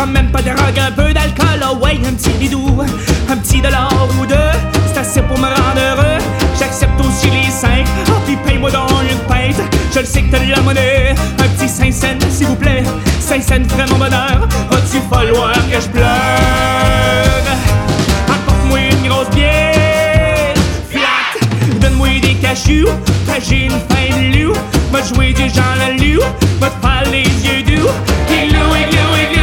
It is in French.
même pas de drogue, un peu d'alcool, oh ouais, un petit bidou, un petit dollar ou deux, c'est assez pour me rendre heureux. J'accepte aussi les 5, oh puis paye-moi donc une pinte. Je le sais que t'as de la monnaie, un petit 5 cents s'il vous plaît. 5 cents ferait mon bonheur, va-tu falloir que je pleure? Apporte-moi une grosse bière flat, donne-moi des cachous, quand j'ai une faim de loup. Va jouer du genre à loup, va te faire les yeux doux. Igloo, igloo, igloo.